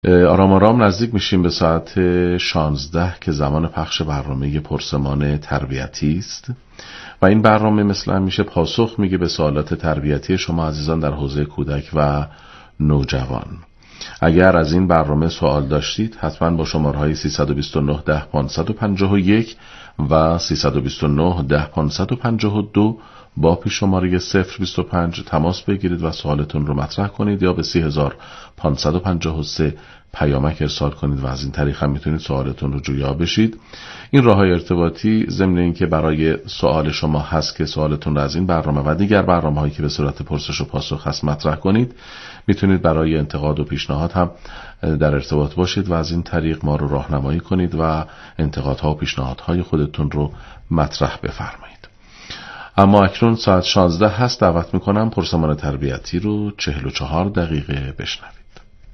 آرام آرام نزدیک میشیم به ساعت 16 که زمان پخش برنامه پرسمان تربیتی است و این برنامه مثل همیشه پاسخ میگه به سوالات تربیتی شما عزیزان در حوزه کودک و نوجوان. اگر از این برنامه سوال داشتید حتما با شماره‌های 329 10 551 و 329 10 552 با پیش شماره 025 تماس بگیرید و سوالتون رو مطرح کنید یا به 3553 پیامک ارسال کنید و از این طریق هم میتونید سوالتون رو جویا بشید. این راه‌های ارتباطی ضمن اینکه برای سوال شما هست که سوالتون رو از این برنامه و دیگر برنامه‌هایی که به صورت پرسش و پاسخ هست مطرح کنید، میتونید برای انتقاد و پیشنهاد هم در ارتباط باشید و از این طریق ما رو راهنمایی کنید و انتقادها و پیشنهادهای خودتون رو مطرح بفرمایید. اما اکنون ساعت 16 هست. دعوت میکنم پرسمان تربیتی رو 44 دقیقه بشنوید.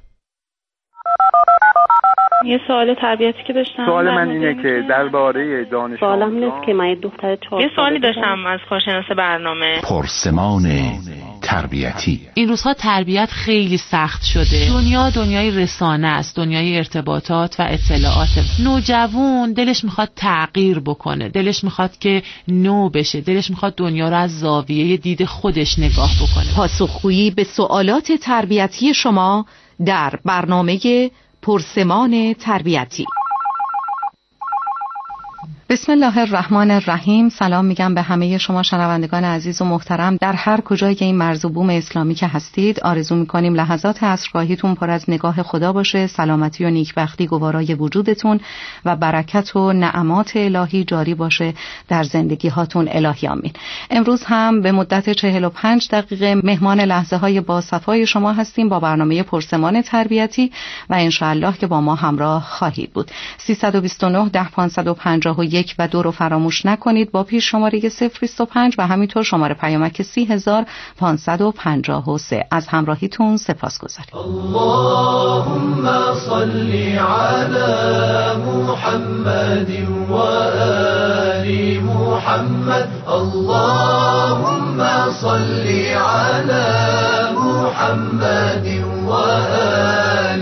یه سوال تربیتی که داشتم. سوال من اینه که درباره دانش سوالم اینه که من یه دختر 4 یه سوالی داشتم از کارشناس برنامه. پرسمان تربیتی. این روزها تربیت خیلی سخت شده. دنیای رسانه است، دنیای ارتباطات و اطلاعات. نوجوان دلش میخواد تغییر بکنه، دلش میخواد که نو بشه، دلش میخواد دنیا رو از زاویه دید خودش نگاه بکنه. پاسخگویی به سوالات تربیتی شما در برنامه پرسمان تربیتی. بسم الله الرحمن الرحیم. سلام میگم به همه شما شنوندگان عزیز و محترم در هر کجای که این مرز و بوم اسلامی که هستید. آرزو میکنیم لحظات عصرگاهیتون پر از نگاه خدا باشه، سلامتی و نیکبختی گوارای وجودتون و برکت و نعمات الهی جاری باشه در زندگی هاتون. الهی آمین. امروز هم به مدت 45 دقیقه مهمان لحظه های با صفای شما هستیم با برنامه پرسمان تربیتی و انشاءالله که با ما همراه خواهید بود. 329 10 551 و 2 رو فراموش نکنید با پیش شماره 025 و همینطور شماره پیامک 30553. از همراهیتون سپاسگزاریم. اللهم صل علی محمد و آل محمد. اللهم صل علی محمد و آل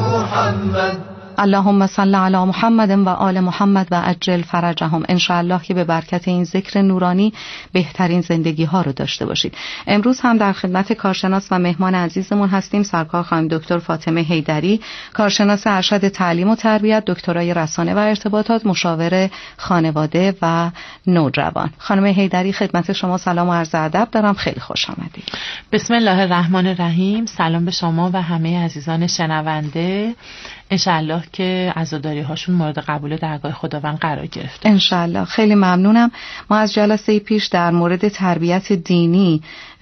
محمد. اللهم صل علی محمد و آل محمد و عجل فرجهم. انشاءالله که به برکت این ذکر نورانی بهترین زندگی ها رو داشته باشید. امروز هم در خدمت کارشناس و مهمان عزیزمون هستیم سرکار خانم دکتر فاطمه حیدری، کارشناس ارشد تعلیم و تربیت، دکترای رسانه و ارتباطات، مشاور خانواده و نوجوان. خانم حیدری خدمت شما سلام و عرض ادب دارم. خیلی خوش آمدید. بسم الله الرحمن الرحیم. سلام به شما و همه عزیزان شنونده. انشالله که عزاداری هاشون مورد قبول درگاه خداوند قرار گرفته. انشالله. خیلی ممنونم. ما از جلسه پیش در مورد تربیت دینی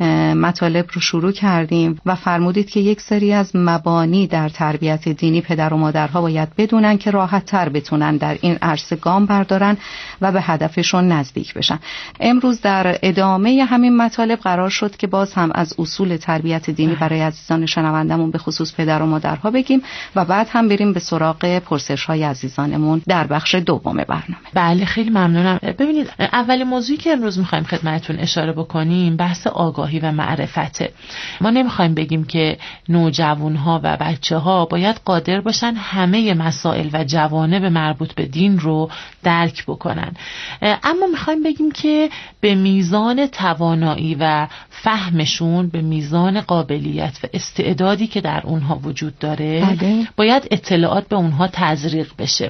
مطالب رو شروع کردیم و فرمودید که یک سری از مبانی در تربیت دینی پدر و مادرها باید بدونن که راحت تر بتونن در این عرصه گام بردارن و به هدفشون نزدیک بشن. امروز در ادامه همین مطالب قرار شد که باز هم از اصول تربیت دینی برای عزیزان شنوندمون به خصوص پدر و مادرها بگیم و بعد هم بریم به سراغ پرسش‌های عزیزانمون در بخش دوم برنامه. بله خیلی ممنونم. ببینید اول موضوعی که امروز می‌خوایم خدمتتون اشاره بکنیم بحث آگاهی و معرفته. ما نمی‌خوایم بگیم که نوجوان‌ها و بچه‌ها باید قادر باشن همه مسائل و جوانب مربوط به دین رو درک بکنن، اما می‌خوایم بگیم که به میزان توانایی و فهمشون، به میزان قابلیت و استعدادی که در اونها وجود داره باید اطلاعات به اونها تزریق بشه.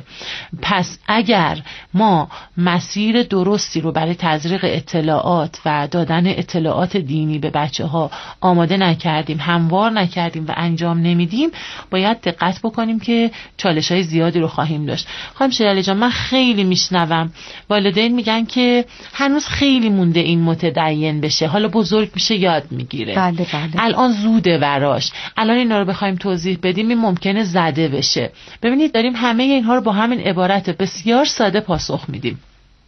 پس اگر ما مسیر درستی رو برای تزریق اطلاعات و دادن اطلاعات دینی به بچه‌ها آماده نکردیم، هموار نکردیم و انجام نمیدیم، باید دقت بکنیم که چالش‌های زیادی رو خواهیم داشت. خانم شیرالی جان، من خیلی میشنوم والدین میگن که هنوز خیلی مونده این متدین بشه، حالا بزرگ میشه یاد میگیره. بله. الان زوده براش. الان اینا رو بخوایم توضیح بدیم این ممکنه زده بشه. ببینید داریم همه اینها رو با همین عبارت بسیار ساده پاسخ میدیم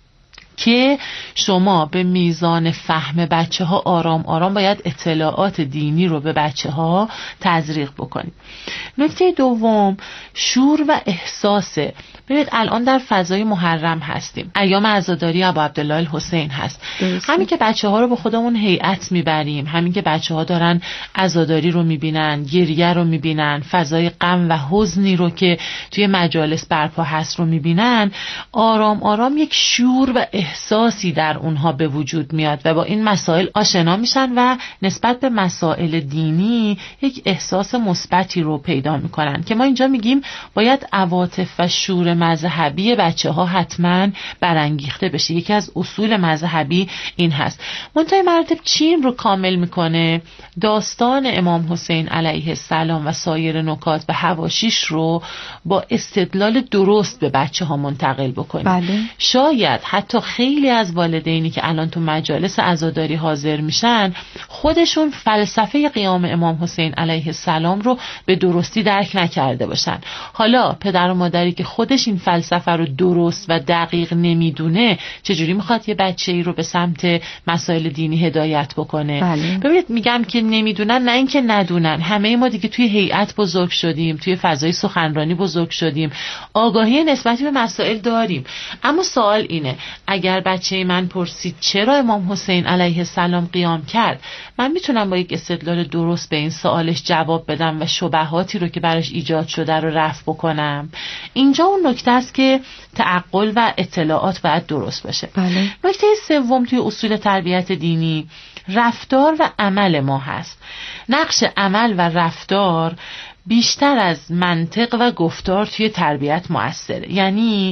که شما به میزان فهم بچه ها آرام آرام باید اطلاعات دینی رو به بچه ها تزریق بکنید. نکته دوم، شور و احساس ببینید الان در فضای محرم هستیم، ایام عزاداری ابو عبدالله الحسین هست. همین که بچه‌ها رو به خودمون هیئت میبریم، همین که بچه‌ها دارن عزاداری رو میبینن، گریه رو میبینن، فضای غم و حزنی رو که توی مجالس برپا هست رو میبینن، آرام آرام یک شعور و احساسی در اونها به وجود میاد و با این مسائل آشنا میشن و نسبت به مسائل دینی یک احساس مثبتی رو پیدا میکنن که ما اینجا میگیم باید عواطف و شعور مذهبی بچه‌ها حتما برانگیخته بشه. یکی از اصول مذهبی این هست. منتهی مراتب چین رو کامل میکنه، داستان امام حسین علیه السلام و سایر نکات و حواشیش رو با استدلال درست به بچه‌ها منتقل بکنه. بله. شاید حتی خیلی از والدینی که الان تو مجالس عزاداری حاضر میشن خودشون فلسفه قیام امام حسین علیه السلام رو به درستی درک نکرده باشن. حالا پدر و مادری که خودش این فلسفه رو درست و دقیق نمیدونه چجوری میخواد یه بچه‌ای رو به سمت مسائل دینی هدایت بکنه؟ بله. ببینید میگم که نمیدونن، نه اینکه ندونن. همه ما دیگه توی هیئت بزرگ شدیم، توی فضای سخنرانی بزرگ شدیم، آگاهی نسبتی به مسائل داریم. اما سوال اینه، اگر بچه من پرسید چرا امام حسین علیه السلام قیام کرد، من میتونم با یک استدلال درست به این سوالش جواب بدم و شبهاتی رو که براش ایجاد شده رو رفع بکنم؟ اینجا اون نکته است که تعقل و اطلاعات باید درست باشه. بله. نکته سوم توی اصول تربیت دینی رفتار و عمل ما هست. نقش عمل و رفتار بیشتر از منطق و گفتار توی تربیت مؤثره. یعنی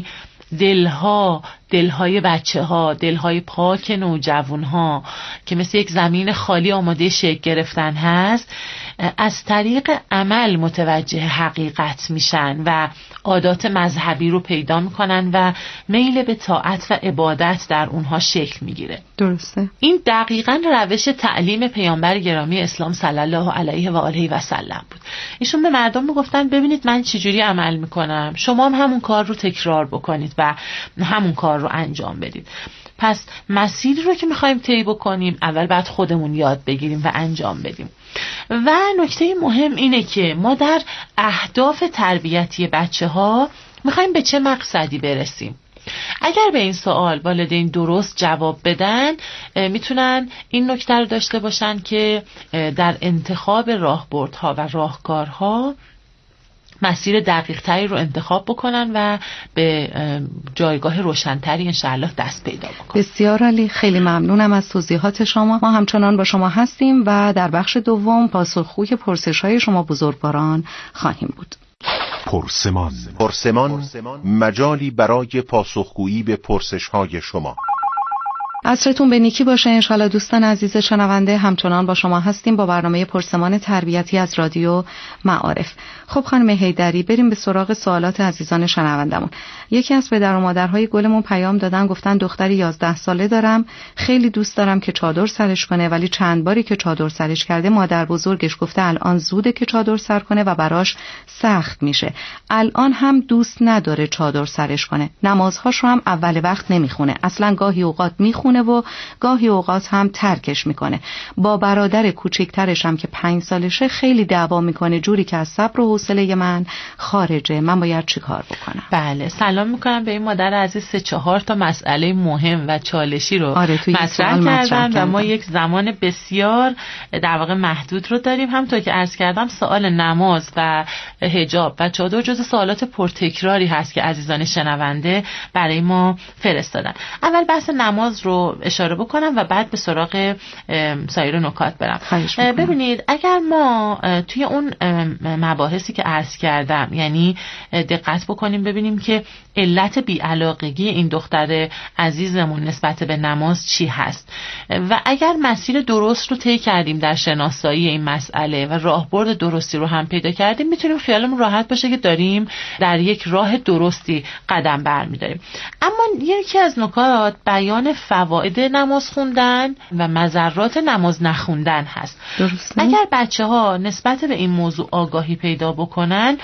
دلهای بچه ها، دلهای پاک نوجوان ها که مثل یک زمین خالی آماده شکل گرفتن هست، از طریق عمل متوجه حقیقت میشن و عادات مذهبی رو پیدا میکنن و میل به طاعت و عبادت در اونها شکل میگیره. درسته. این دقیقاً روش تعلیم پیامبر گرامی اسلام صلی الله علیه و آله و سلم بود. ایشون به مردم میگفتن ببینید من چجوری عمل میکنم، شما هم همون کار رو تکرار بکنید و همون کار رو انجام بدید. پس مسیری رو که میخوایم طی بکنیم اول باید خودمون یاد بگیریم و انجام بدیم. و نکته مهم اینه که ما در اهداف تربیتی بچه ها میخوایم به چه مقصدی برسیم. اگر به این سوال والدین درست جواب بدن، میتونن این نکته رو داشته باشن که در انتخاب راهبردها و راهکارها مسیر دقیق تری رو انتخاب بکنن و به جایگاه روشنتری انشاءالله دست پیدا بکنن. بسیار عالی، خیلی ممنونم از توضیحات شما. ما همچنان با شما هستیم و در بخش دوم پاسخگوی پرسش‌های شما بزرگواران خواهیم بود. پرسمان مجالی برای پاسخگویی به پرسش‌های شما. عصرتون به نیکی باشه انشالله دوستان عزیز شنونده. همچنان با شما هستیم با برنامه پرسمان تربیتی از رادیو معارف. خب خانم حیدری، بریم به سراغ سوالات عزیزان شنوندمون. یکی از پدر و مادرهای گلمون پیام دادن، گفتن دختری 11 ساله دارم، خیلی دوست دارم که چادر سرش کنه، ولی چند باری که چادر سرش کرده مادر بزرگش گفته الان زوده که چادر سر کنه و براش سخت میشه. الان هم دوست نداره چادر سرش کنه. نمازهاش رو هم اول وقت نمیخونه. اصلا گاهی اوقات میخونه و گاهی اوقات هم ترکش میکنه. با برادر کوچکترش هم که 5 سالشه خیلی دعوا میکنه، جوری که از صبر و حوصله من خارجه. من باید چی کار بکنم؟ بله، سلام میکنم به این مادر عزیز. 3-4 تا مسئله مهم و چالشی رو مطرح کردن و ما یک زمان بسیار در واقع محدود رو داریم. همونطور که عرض کردم سوال نماز و حجاب و چادر جزو سوالات پرتکراری هست که عزیزان شنونده برای ما فرستادن. اول بحث نماز رو اشاره بکنم و بعد به سراغ سایر نکات برم. ببینید اگر ما توی اون مباحثی که عرض کردم، یعنی دقت بکنیم ببینیم که علت بی‌علاقگی این دختر عزیزمون نسبت به نماز چی هست و اگر مسیر درست رو طی کردیم در شناسایی این مسئله و راهبرد درستی رو هم پیدا کردیم، میتونیم خیالمون راحت باشه که داریم در یک راه درستی قدم برمی‌داریم. اما یکی از نکات بیان فواید نماز خوندن و مضرات نماز نخوندن هست. درسته. اگر بچه‌ها نسبت به این موضوع آگاهی پیدا بکنن،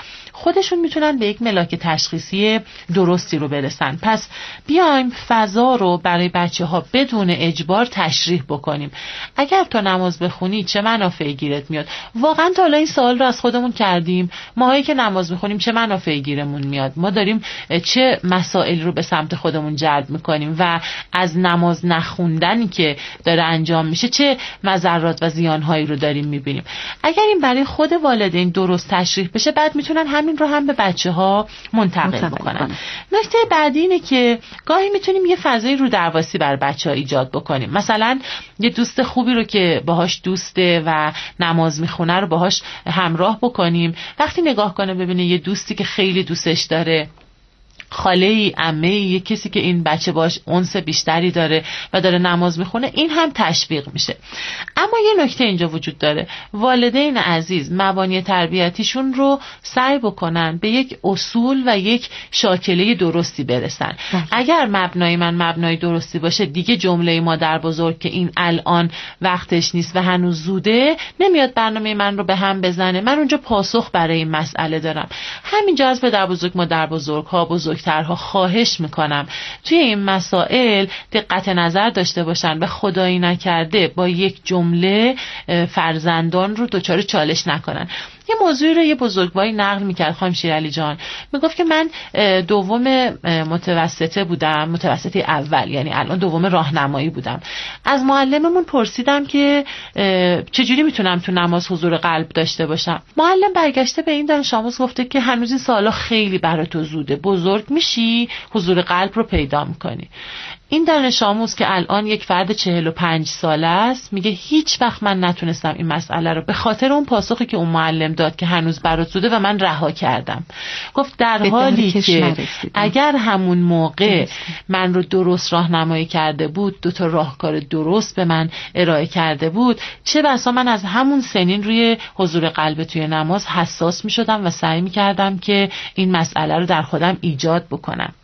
خودشون میتونن به یک ملاک تشخیصی درستی رو برسن. پس بیایم فضا رو برای بچه‌ها بدون اجبار تشریح بکنیم. اگر تو نماز بخونی چه منافعی گیرت میاد؟ واقعا تا حالا این سوال رو از خودمون کردیم؟ ماهایی که نماز میخونیم چه منافعی گیرمون میاد؟ ما داریم چه مسائل رو به سمت خودمون جلب میکنیم و از نماز نخوندنی که داره انجام میشه چه مضرات و زیانهایی رو داریم میبینیم؟ اگر این برای خود والدین درست تشریح بشه، بعد میتونن همین رو هم به بچه‌ها منتقل بکنن. نکته بعدی اینه که گاهی میتونیم یه فضای رو درواسی بر بچه‌ها ایجاد بکنیم. مثلا یه دوست خوبی رو که باهاش دوسته و نماز میخونه رو باهاش همراه بکنیم. وقتی نگاه کنه ببینه یه دوستی که خیلی دوستش داره، خاله‌ای، عمه‌ای، یه کسی که این بچه باش انس بیشتری داره و داره نماز میخونه، این هم تشویق میشه. اما یه نکته اینجا وجود داره. والدین عزیز مبانی تربیتیشون رو سعی بکنن به یک اصول و یک شاکله درستی برسن. اگر مبنای من مبنای درستی باشه، دیگه جمله مادر بزرگ که این الان وقتش نیست و هنوز زوده نمیاد برنامه من رو به هم بزنه. من اونجا پاسخ برای این مسئله دارم. همینجا از پدر بزرگ، مادر بزرگ ها، بزرگترها خواهش میکنم توی این مسائل دقت نظر داشته باشن و خدایی نکرده با یک جمله فرزندان رو دچار چالش نکنن. یه موضوعی رو یه بزرگواری نقل میکرد خانم شیرعلی جان، میگفت که من دوم متوسطه بودم، متوسطه اول، یعنی الان دوم راهنمایی بودم. از معلممون پرسیدم که چجوری میتونم تو نماز حضور قلب داشته باشم. معلم برگشته به این دانش آموز گفته که هنوز این سوالا خیلی برای تو زوده، بزرگ میشی حضور قلب رو پیدا میکنی. این دانش آموز که الان یک فرد 45 ساله است میگه هیچ وقت من نتونستم این مسئله رو به خاطر اون پاسخی که اون معلم داد که هنوز برات زوده و من رها کردم. گفت در حالی که اگر همون موقع من رو درست راهنمایی کرده بود، 2 راهکار درست به من ارائه کرده بود، چه بسا من از همون سنین روی حضور قلب توی نماز حساس میشدم و سعی میکردم که این مسئله رو در خودم ایجاد بکنم.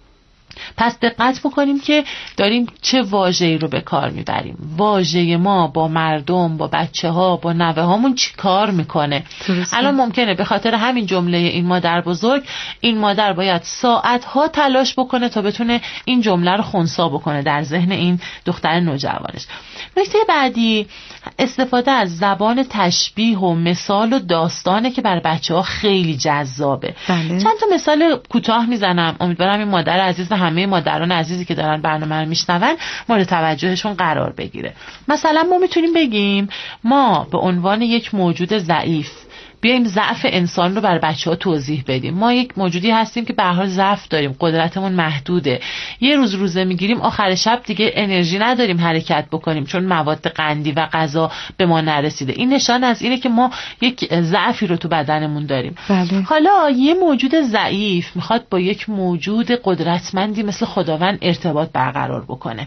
پس دقت بکنیم که داریم چه واژه‌ای رو به کار میبریم. واژه ما با مردم، با بچه‌ها، با نوه‌هامون چی کار میکنه؟ الان ممکنه به خاطر همین جمله این مادر بزرگ، این مادر باید ساعت‌ها تلاش بکنه تا بتونه این جمله رو خنثی بکنه در ذهن این دختر نوجوانش. نکته بعدی استفاده از زبان تشبیه و مثال و داستانه که برای بچه‌ها خیلی جذابه. چند تا مثال کوتاه میزنم، امیدوارم این مادر عزیز و همه مادران عزیزی که دارن برنامه رو میشنون مورد توجهشون قرار بگیره. مثلا ما میتونیم بگیم ما به عنوان یک موجود ضعیف بیایم ضعف انسان رو برای بچه‌ها توضیح بدیم. ما یک موجودی هستیم که به هر حال ضعف داریم، قدرتمون محدوده. یه روز روزه میگیریم، آخر شب دیگه انرژی نداریم حرکت بکنیم چون مواد قندی و غذا به ما نرسیده. این نشان از اینه که ما یک ضعفی رو تو بدنمون داریم. حالا یه موجود ضعیف میخواد با یک موجود قدرتمندی مثل خداوند ارتباط برقرار بکنه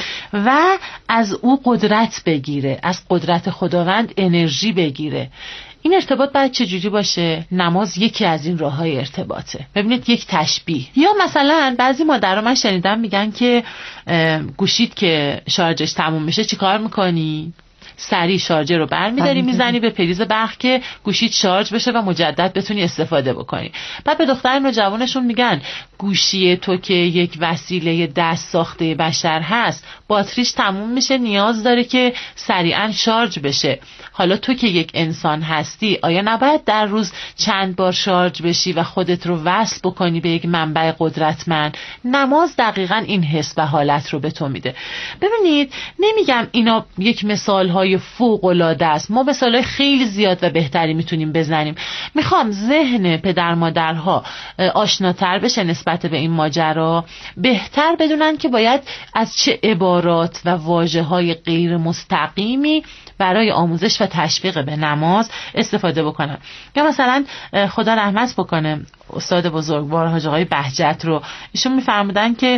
و از او قدرت بگیره، از قدرت خداوند انرژی بگیره. این ارتباط باید چجوری باشه؟ نماز یکی از این راه‌های ارتباطه. ببینید یک تشبیه. یا مثلا بعضی مادرها من شنیدم میگن که گوشیت که شارژش تموم میشه چیکار میکنی؟ سریع شارژر رو برمی‌داری میزنی به پریز برق که گوشیت شارژ بشه و مجدد بتونی استفاده بکنی. بعد به دختر نوجوانشون میگن گوشی تو که یک وسیله دست ساخته بشر هست، باتریش تموم میشه، نیاز داره که سریعا شارژ بشه. حالا تو که یک انسان هستی، آیا نباید در روز چند بار شارژ بشی و خودت رو وصل بکنی به یک منبع قدرتمند؟ نماز دقیقاً این حس و حالت رو به تو میده. ببینید نمیگم اینا یک مثال‌های فوق‌العاده است، ما مثال‌های خیلی زیاد و بهتری میتونیم بزنیم. میخوام ذهن پدر مادرها آشناتر بشه نسبت به این ماجرا، بهتر بدونن که باید از چه عبارات و واژه‌های غیر مستقیمی برای آموزش و تشویق به نماز استفاده بکنن. یا مثلا خدا رحمت بکنه استاد بزرگوار حاج آقای بهجت رو، ایشون میفرمودن که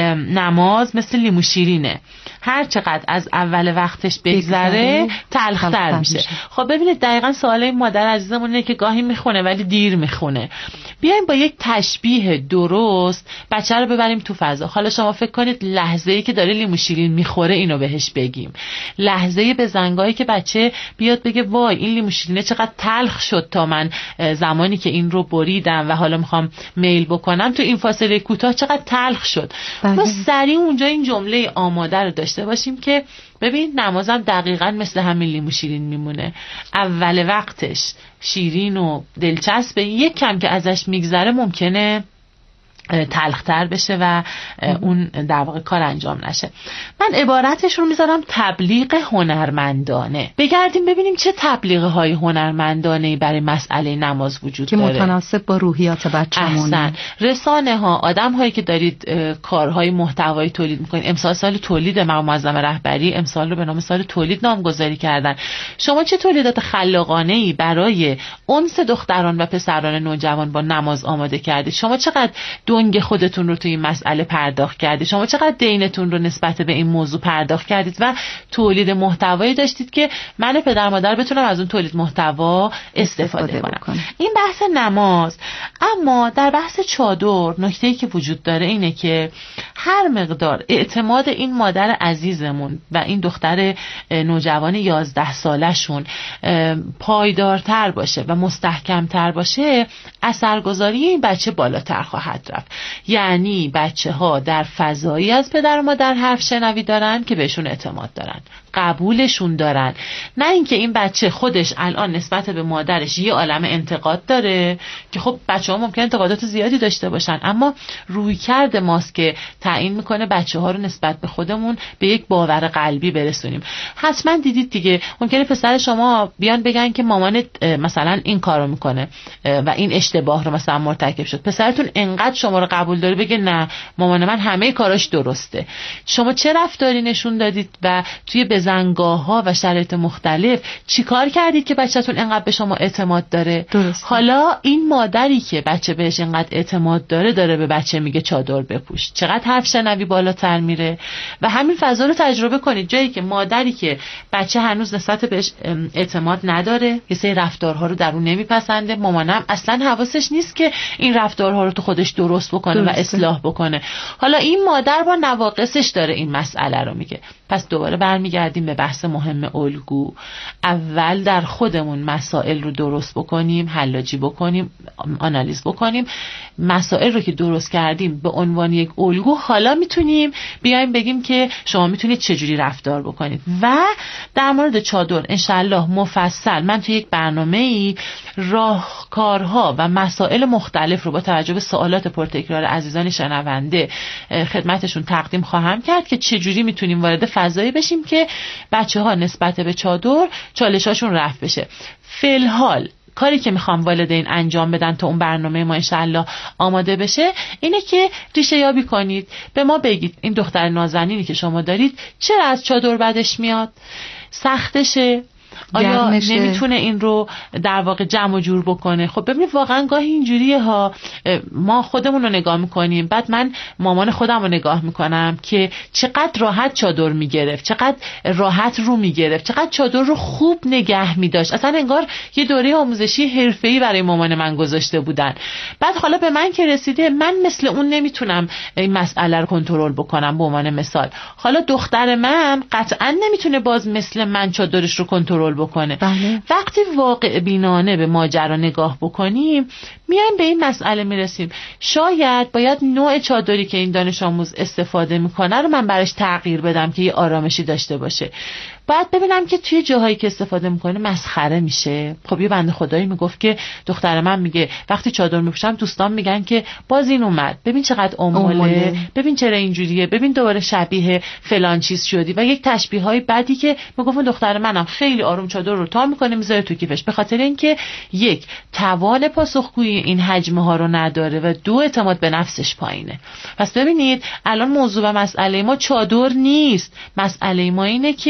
نماز مثل لیمو شیرینه، هر چقدر از اول وقتش بگذره تلختر میشه. خب ببینید دقیقاً سوال این مادر عزیزمون اینه که گاهی میخونه ولی دیر میخونه. بیایم با یک تشبیه درست بچه رو ببریم تو فضا. حالا شما فکر کنید لحظه‌ای که داره لیمو شیرین میخوره اینو بهش بگیم، لحظه‌ای به زنگایی که بچه بیاد بگه وای این لیمو شیرینه چقدر تلخ شد تا من زمانی که این رو بریدم و حالا میخوام میل بکنم تو این فاصله کوتاه چقدر تلخ شد. ما سریع اونجا این جمله آماده رو داشته باشیم که ببین نمازم دقیقاً مثل همین لیمو شیرین میمونه، اول وقتش شیرین و دلچسبه، یک کم که ازش میگذره ممکنه تلختر بشه و اون در واقع کار انجام نشه. من عبارتش رو میذارم تبلیغ هنرمندانه. بگردیم ببینیم چه تبلیغ های هنرمندانه‌ای برای مسئله نماز وجود که داره که متناسب با روحیات بچه‌مون. احسن. رسانه ها، آدم هایی که دارید کارهای محتوایی تولید میکنید، امسال سال تولید مقام معظم رهبری، امسال رو به نام سال تولید نامگذاری کردن. شما چه تولیدات خلاقانه‌ای برای انس دختران و پسران نوجوان با نماز آماده کردید؟ شما چقدر دنگ خودتون رو توی این مسئله پرداخت کردید؟ شما چقدر دینتون رو نسبت به این موضوع پرداخت کردید و تولید محتوایی داشتید که من پدر مادر بتونم از اون تولید محتوا استفاده کنم؟ این بحث نماز. اما در بحث چادر نکته‌ای که وجود داره اینه که هر مقدار اعتماد این مادر عزیزمون و این دختر نوجوان 11 سالشون پایدارتر باشه و مستحکمتر باشه، اثرگذاری این بچه بالاتر خواهد رفت. یعنی بچه ها در فضایی از پدر و مادر حرف شنوی دارن که بهشون اعتماد دارن، قبولشون دارن، نه اینکه این بچه خودش الان نسبت به مادرش یه عالمه انتقاد داره که خب بچه ها ممکن انتقادات زیادی داشته باشن، اما رویکرد ماست که تعیین میکنه بچه ها رو نسبت به خودمون به یک باور قلبی برسونیم. حتما دیدید دیگه، ممکنه پسر شما بیان بگن که مامانت مثلا این کارو میکنه و این اشتباه رو مثلا مرتکب شد، پسرتون انقدر شما رو قبول داره بگه نه مامان من همه کاراش درسته. شما چه رفتاری نشون دادید و توی بزنگاه‌ها و شرایط مختلف چیکار کردید که بچه‌تون انقدر به شما اعتماد داره؟ درسته. حالا این مادری که بچه بهش انقدر اعتماد داره به بچه میگه چادر بپوش، چقدر حرف شنوی بالاتر میره. و همین فضا رو تجربه کنید، جایی که مادری که بچه هنوز نسبت بهش اعتماد نداره، یه سری رفتارها رو در اون نمیپسنده، مامانم اصلا حواسش نیست که این رفتارها رو تو خودش درست بکنه و اصلاح بکنه. حالا این مادر با نواقصش داره این مسئله رو میگه. پس دوباره برمیگردیم به بحث مهم الگو. اول در خودمون مسائل رو درست بکنیم، حلاجی بکنیم، آنالیز بکنیم. مسائل رو که درست کردیم به عنوان یک الگو، حالا میتونیم بیایم بگیم که شما میتونید چجوری رفتار بکنید. و در مورد چادر انشالله مفصل من توی یک برنامه‌ای راهکارها و مسائل مختلف رو با توجه به سوالات پرتکرار عزیزان شنونده خدمتشون تقدیم خواهم کرد که چجوری میتونیم وارد فضایی بشیم که بچه‌ها نسبت به چادر چالشاشون رفع بشه. فی‌الحال کاری که میخوام والدین انجام بدن تا اون برنامه ما انشالله آماده بشه اینه که ریشه یابی کنید، به ما بگید این دختر نازنینی که شما دارید چرا از چادر بدش میاد، سختشه، آیا نمیتونه این رو در واقع جمع و جور بکنه. خب ببینید واقعا گاهی اینجوریه ها، ما خودمون رو نگاه میکنیم، بعد من مامان خودم رو نگاه میکنم که چقدر راحت چادر میگرفت، چقدر راحت رو میگرفت، چقدر چادر رو خوب نگه میداشت، اصلا انگار یه دوره آموزشی حرفه‌ای برای مامان من گذاشته بودن. بعد حالا به من که رسیده، من مثل اون نمیتونم این مسئله رو کنترل بکنم. به عنوان مثال حالا دختر من قطعا نمیتونه باز مثل من چادرش رو کنترل بکنه. بله. وقتی واقع بینانه به ماجرا نگاه بکنیم میایم به این مسئله میرسیم شاید باید نوع چادری که این دانش آموز استفاده میکنه رو من براش تغییر بدم که یه آرامشی داشته باشه. باید ببینم که توی جاهایی که استفاده میکنه مسخره میشه. خب یه بنده خدایی میگفت که دختر من میگه وقتی چادر میپوشم دوستان میگن که باز این اومد، ببین چقدر اموله، ببین چرا اینجوریه، ببین دوباره شبیه فلان چیز شدی. و یک تشبیه های بدی که میگفت دختر منم خیلی آروم چادر رو تا میکنه میذاره تو کیفش، به خاطر اینکه یک توان پاسخگویی این حجمه ها رو نداره و دو اعتماد به نفسش پایینه. پس ببینید الان موضوع و مسئله ما چادر نیست، مسئله ما اینه که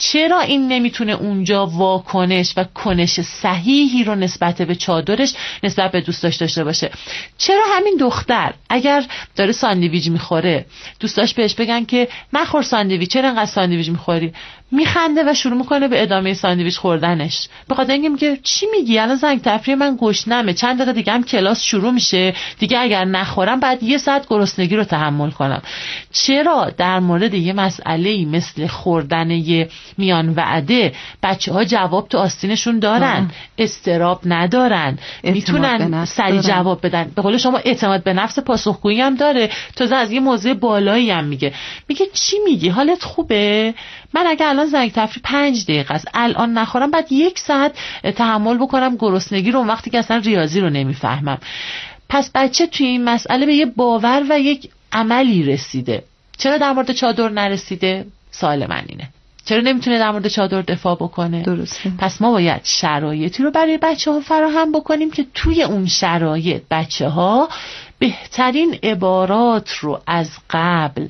چرا این نمیتونه اونجا واکنش و کنش صحیحی رو نسبت به چادرش نسبت به دوستاش داشته باشه؟ چرا همین دختر اگر داره ساندویچ میخوره دوستاش بهش بگن که نخور ساندویچ، چرا انقدر ساندویچ میخوری، میخنده و شروع میکنه به ادامه ساندویچ خوردنش؟ به خاطر اینکه میگه چی میگی، الان زنگ تفریح من گشنمه، چند دقیقه دیگه هم کلاس شروع میشه، دیگه اگر نخورم بعد 1 ساعت گرسنگی رو تحمل کنم. چرا در مورد یه مسئله‌ای مثل خوردن یه میان وعده بچه‌ها جواب تو آستینشون دارن، استراب ندارن، میتونن سریع جواب بدن؟ به قول شما اعتماد به نفس پاسخگویی هم داره، تازه از یه موضوع بالایی هم میگه چی میگی، حالت خوبه؟ من اگه الان زنگ تفریح 5 دقیقه است، الان نخورم بعد 1 ساعت تحمل بکنم گرسنگی رو، اون وقتی که اصلا ریاضی رو نمیفهمم. پس بچه توی این مسئله به یه باور و یک عملی رسیده. چرا در مورد چادر نرسیده؟ سوال من اینه. چرا نمیتونه در مورد چادر دفاع بکنه؟ درسته. پس ما باید شرایطی رو برای بچه‌ها فراهم بکنیم که توی اون شرایط بچه‌ها بهترین عبارات رو از قبل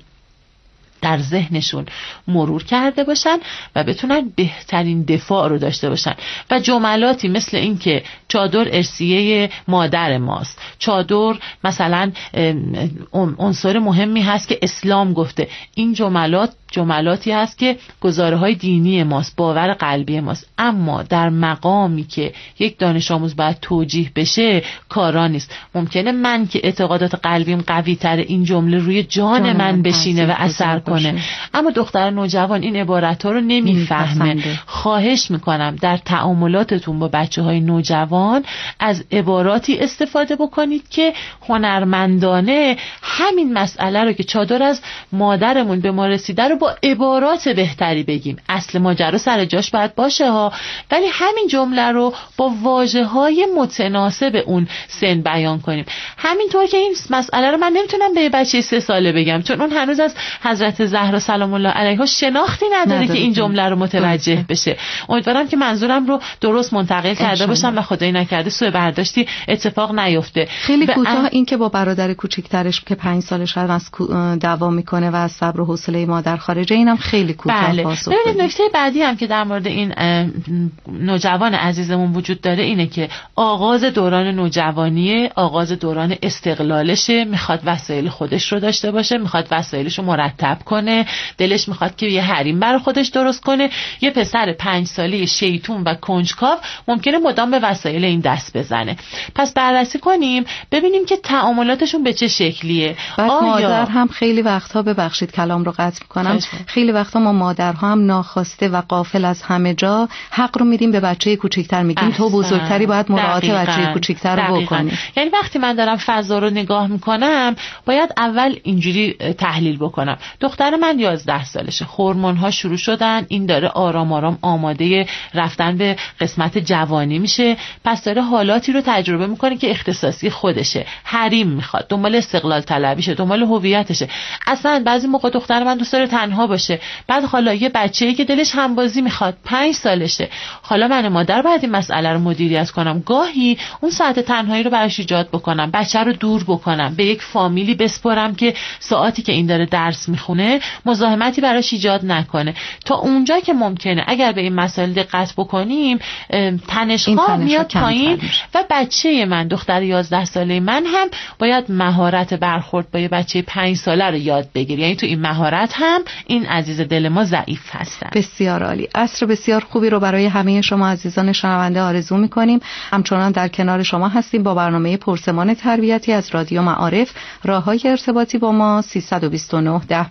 در ذهنشون مرور کرده باشن و بتونن بهترین دفاع رو داشته باشن. و جملاتی مثل این که چادر ارثیه مادر ماست، چادر مثلا عنصر مهمی هست که اسلام گفته، این جملاتی هست که گزاره‌های دینی ماست، باور قلبی ماست، اما در مقامی که یک دانش آموز باید توجیه بشه کارا نیست. ممکنه من که اعتقادات قلبیم قوی تر این جمله روی جان من بشینه و اثر کنه، اما دختر نوجوان این عبارت‌ها رو نمیفهمه. خواهش میکنم در تعاملاتتون با بچه‌های نوجوان از عباراتی استفاده بکنید که هنرمندانه همین مسئله رو که چادر از مادرمون به ما رسیده رو با عبارات بهتری بگیم. اصل ماجرا سر جاش باید باشه ها، ولی همین جمله رو با واژه‌های متناسب اون سن بیان کنیم. همینطور که این مسئله رو من نمیتونم به بچه 3 ساله بگم، چون اون هنوز از حضرت زهرا سلام الله علیها شناختی نداره که این جمله رو متوجه بشه. امیدوارم که منظورم رو درست منتقل کرده باشم و خدای نکرده سوء برداشتی اتفاق نیفته. خیلی کوتاه این که با برادر کوچیک‌ترش که 5 سالش هست دعوا میکنه و از صبر و حوصله مادر خارجه، اینم خیلی کوتاه پاسخ بده. نکته بعدی هم که در مورد این نوجوان عزیزمون وجود داره اینه که آغاز دوران نوجوانیه، آغاز دوران استقلالشه، میخواد وسایل خودش رو داشته باشه، میخواد وسایلش رو مرتب کنه، دلش میخواد که یه حریم برای خودش درست کنه. یه پسر 5 ساله شیطون و کنجکاو ممکنه مدام به وسایل این دست بزنه. پس بررسی کنیم ببینیم که تعاملاتشون به چه شکلیه. مادر هم خیلی وقتها، ببخشید کلام رو قطع میکنم، خیلی وقتا ما مادرها هم ناخواسته و غافل از همه جا حق رو میدیم به بچه کوچیک‌تر، میگیم تو بزرگتری باید مراعات بچه کوچیک‌تر رو بکنی. یعنی وقتی من دارم فضا رو نگاه میکنم باید اول اینجوری تحلیل بکنم. دختر من 11 سالشه، هورمون‌ها شروع شدن، این داره آرام آرام آماده رفتن به قسمت جوانی میشه، پس داره حالاتی رو تجربه میکنه که اختصاصی خودشه، حریم میخواد، دنبال استقلال طلبیشه، دنبال هویتشه. اصلا بعضی موقع دختر من دوست داره تنها باشه، بعد حالا یه بچه‌ای که دلش همبازی میخواد 5 سالشه، حالا من مادر باید این مسئله رو مدیریت کنم، گاهی اون ساعت تنهایی رو براش ایجاد بکنم، بچه رو دور بکنم، به یک فامیلی بسپرم که ساعتی که این داره درس میخونه مزاحمتی براش ایجاد نکنه. تا اونجا که ممکنه اگر به این مسائل دقت بکنیم تنش‌ها میاد پایین و بچه من، دختر 11 ساله من هم باید مهارت برخورد با یه بچه 5 ساله رو یاد بگیره. یعنی تو این مهارت هم این عزیز دل ما ضعیف هستن. بسیار عالی. عصر بسیار خوبی رو برای همه شما عزیزان شنونده آرزو می‌کنیم. همچنان در کنار شما هستیم با برنامه پرسمان تربیتی از رادیو معارف. راه‌های ارتباطی با ما 329 10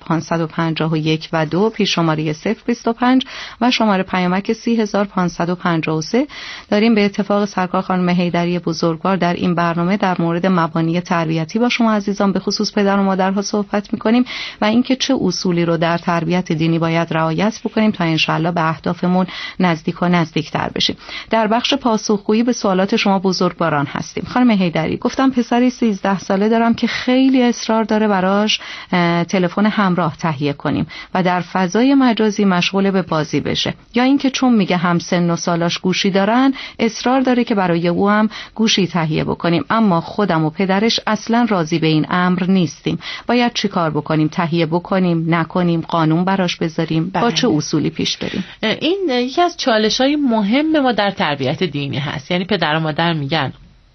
551 و 2 پیش شماره 025 و شماره پیامک 30553. داریم به اتفاق سرکار خانم حیدری بزرگوار در این برنامه در مورد مبانی تربیتی با شما عزیزان به خصوص پدر و مادرها صحبت می‌کنیم و اینکه چه اصولی رو در تربیت دینی باید رعایت بکنیم تا انشالله به اهدافمون نزدیک و نزدیکتر بشیم. در بخش پاسخگویی به سوالات شما بزرگواران هستیم. خانم حیدری، گفتم پسری 13 ساله دارم که خیلی اصرار داره براش تلفن همراه تهیه کنیم. کنیم و در فضای مجازی مشغول به بازی بشه، یا اینکه چون میگه هم سن و سالاش گوشی دارن اصرار داره که برای او هم گوشی تهیه بکنیم، اما خودم و پدرش اصلا راضی به این امر نیستیم. باید چی کار بکنیم؟ تهیه بکنیم، نکنیم، قانون براش بذاریم؟ با چه اصولی پیش بریم؟ این یکی از چالش‌های مهم ما در تربیت دینی هست. یعنی پدر و مادر میگن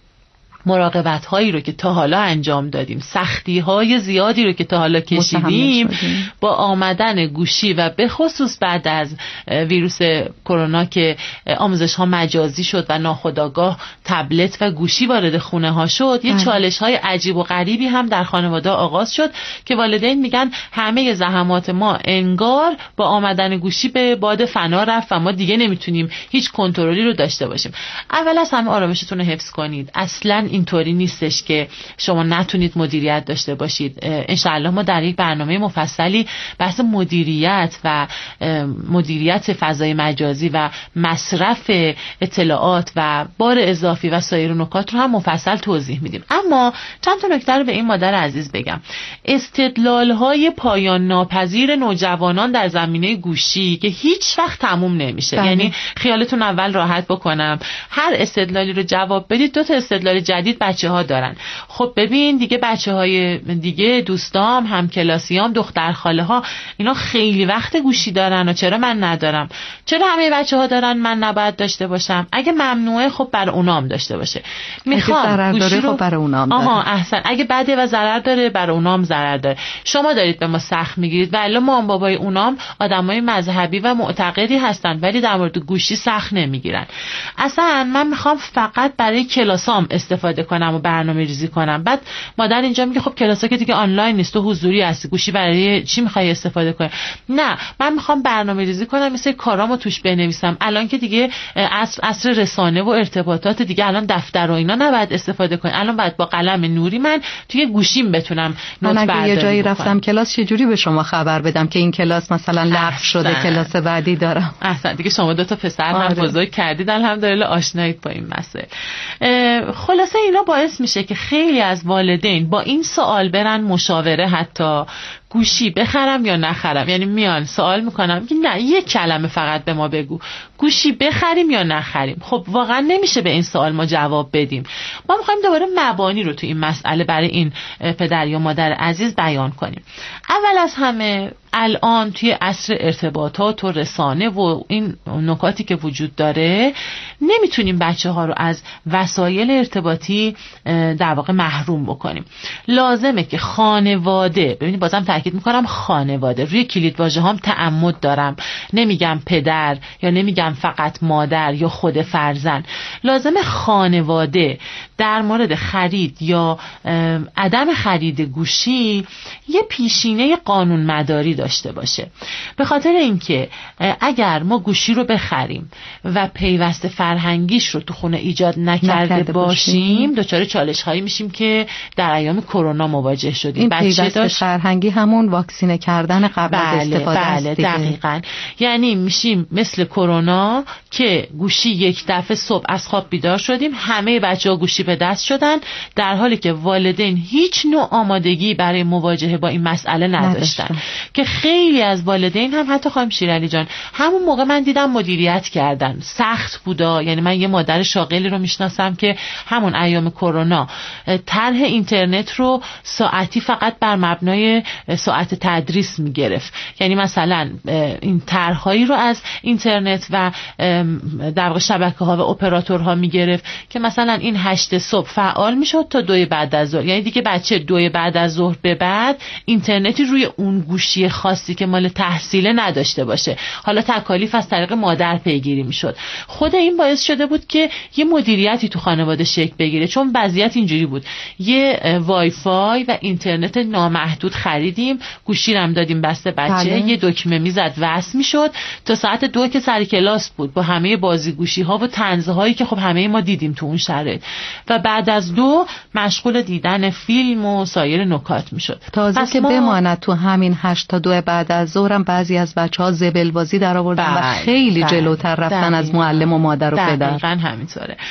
مراقبت هایی رو که تا حالا انجام دادیم، سختی های زیادی رو که تا حالا کشیدیم، با آمدن گوشی و به خصوص بعد از ویروس کرونا که آموزش ها مجازی شد و ناخودآگاه تبلت و گوشی وارد خونه ها شد، یه چالش های عجیب و غریبی هم در خانواده آغاز شد که والدین میگن همه زحمات ما انگار با آمدن گوشی به باد فنا رفت و ما دیگه نمیتونیم هیچ کنترلی رو داشته باشیم. اول از همه آرامشتون رو حفظ کنید. اصلاً اینطوری نیستش که شما نتونید مدیریت داشته باشید. انشاءالله ما در یک برنامه مفصلی بحث مدیریت و مدیریت فضای مجازی و مصرف اطلاعات و بار اضافی و سایر نکات رو هم مفصل توضیح میدیم. اما چند تا نکته رو به این مادر عزیز بگم. استدلال‌های پایان ناپذیر نوجوانان در زمینه گوشی که هیچ وقت تموم نمیشه. یعنی خیالتون اول راحت بکنم، هر استدلالی رو جواب بدید، دو تا استدلال جدید بچه‌ها دارن. خب ببین دیگه بچه‌های دیگه، دوستام، همکلاسیام، دختر خاله ها، اینا خیلی وقت گوشی دارن و چرا من ندارم؟ چرا همه بچه‌ها دارن من نباید داشته باشم؟ اگه ممنوعه خب برای اونام داشته باشه. میخوام ضرر داره خب برای اونام داره. احسن. اگه بده و ضرر داره برای اونام ضرر داره. شما دارید به ما سخت میگیرید ولی مام بابای اونام آدمای مذهبی و معتقدی هستن ولی در مورد گوشی سخت نمیگیرن. اصلا من میخوام فقط برای کلاسام استفاده کنم و برنامه‌ریزی کنم. بعد مادر اینجا میگه خب کلاسا که دیگه آنلاین نیست، تو حضوری هستی، گوشی برای چی میخوای استفاده کنی؟ نه، من میخوام برنامه‌ریزی کنم، مثل کارامو توش بنویسم. الان که دیگه عصر رسانه و ارتباطات دیگه، الان دفتر و اینا نباید استفاده کنی. الان باید با قلم نوری من توی گوشیم بتونم نوت برداری من یه جایی رفتم کلاس، چه جوری به شما خبر بدم که این کلاس مثلا لغو شده، کلاس بعدی دارم؟ احسن. دیگه شما دو تا پسر هم بزرگ کردید، الحمدلله آشنایید با این مسائل. خلاصه اینا باعث میشه که خیلی از والدین با این سوال برن مشاوره، حتی گوشی بخرم یا نخرم. یعنی میان سوال میکنم نه یک کلمه فقط به ما بگو، گوشی بخریم یا نخریم. خب واقعا نمیشه به این سوال ما جواب بدیم. ما میخوایم دوباره مبانی رو تو این مسئله برای این پدر یا مادر عزیز بیان کنیم. اول از همه الان توی عصر ارتباطات و رسانه و این نکاتی که وجود داره، نمیتونیم بچه ها رو از وسایل ارتباطی در واقع محروم بکنیم. لازمه که خانواده، ببینید بازم تاکید میکنم خانواده، روی کلید واژه هام تعمد دارم، نمیگم پدر یا نمیگم فقط مادر یا خود فرزند. لازمه خانواده در مورد خرید یا عدم خرید گوشی یه پیشینه قانون مداری داشته باشه. به خاطر اینکه اگر ما گوشی رو بخریم و پیوست فرهنگیش رو تو خونه ایجاد نکرده باشیم، دچار چالش هایی میشیم که در ایام کرونا مواجه شدیم. این پیوست فرهنگی همون واکسینه کردن قبل از استفاده است. بله دقیقاً. یعنی میشیم مثل کرونا که گوشی یک دفعه صبح از خواب بیدار شدیم، همه بچه‌ها گوشی به دست شدن، در حالی که والدین هیچ نوع آمادگی برای مواجهه با این مسئله نداشتن. که خیلی از والدین هم، حتی خانم شیرعلی جان، همون موقع من دیدم مدیریت کردن، سخت بودا. یعنی من یه مادر شاغلی رو میشناسم که همون ایام کرونا طرح اینترنت رو ساعتی فقط بر مبنای ساعت تدریس میگرفت. یعنی مثلا این طرح‌هایی رو از اینترنت و در واقع شبکه‌ها و اپراتورها میگرفت که مثلا این 8 صبح فعال میشد تا 2 بعد از ظهر. یعنی دیگه بچه 2 بعد از ظهر به بعد اینترنتی روی اون گوشی خاصی که مال تحصیله نداشته باشه. حالا تکالیف از طریق مادر پیگیری میشد. خود این باعث شده بود که یه مدیریتی تو خانواده شکل بگیره، چون وضعیت اینجوری بود: یه وای فای و اینترنت نامحدود خریدیم، گوشی هم دادیم بسته بچه، یه دکمه میزد وصل میشد تا ساعت 2 که سر کلاس بود، با همه بازیگوشی ها و طنزه هایی که خب همه ما دیدیم تو اون شرایط، و بعد از 2 مشغول دیدن فیلم و سایر نکات میشد. تازه که بماند تو همین 8 تا 2 بعد از ظهرم بعضی از بچه‌ها زبل بازی در آوردن و خیلی جلوتر رفتن از معلم و مادر و پدر. دقیقاً همینطوره.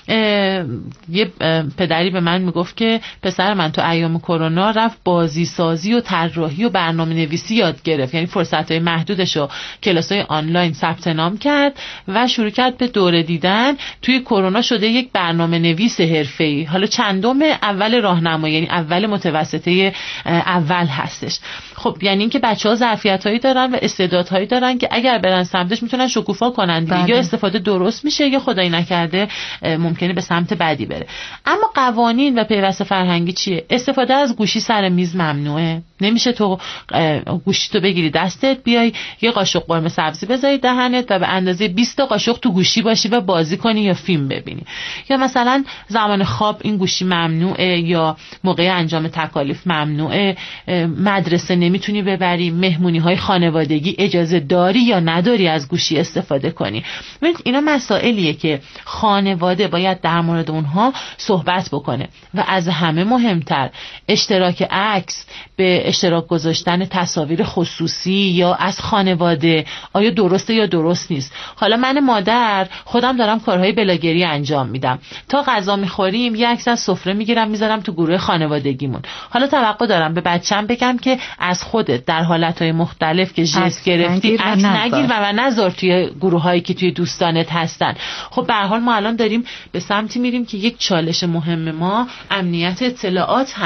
یه پدری به من میگفت که پسر من تو ایام کرونا رفت بازی سازی و طراحی و برنامه‌نویسی یاد گرفت، یعنی فرصت‌های محدودشو کلاس‌های آنلاین ثبت نام کرد و شروع کرد به دوره دیدن. توی کرونا شده یک برنامه‌نویس حرفه‌ای. حالا چندم اول راهنمایی، یعنی اول متوسطه اول هستش. خب یعنی اینکه بچه‌ها ظرفیت‌هایی دارن و استعدادهایی دارن که اگر برن سمتش میتونن شکوفا کنن دیگه. یا استفاده درست میشه یا خدای نکرده ممکنه به سمت بدی بره. اما قوانین و پیوست فرهنگی چیه؟ استفاده از گوشی سر میز ممنوعه. نمیشه تو گوشی تو بگیری دستت بیای یه قاشق قرمه سبزی بذاری دهنت و به اندازه 20 تا قاشق تو گوشی باشی و بازی کنی یا فیلم ببینی. یا مثلا زمان خواب این گوشی ممنوعه، یا موقع انجام تکالیف ممنوعه. مدرسه نمیتونی ببری، مهمونی‌های خانوادگی اجازه داری یا نداری از گوشی استفاده کنی. ببینید اینا مسائلیه که خانواده باید در مورد اونها صحبت بکنه. و از همه مهمتر اشتراک عکس به اشتراک گذاشتن تصاویر خصوصی یا از خانواده آیا درسته یا درست نیست. حالا من مادر خودم دارم کارهای بلاگری انجام میدم، تا غذا میخوریم یه عکس از سفره میگیرم میذارم تو گروه خانوادگیمون. حالا توقع دارم به بچه‌م بگم که از خودت در حالتهای مختلف که ژست گرفتی عکس نگیر و نذار توی گروهایی که توی دوستانت هستن. خب به هر حال ما الان داریم به سمتی میریم که یک چالش مهم ما امنیت اطلاعات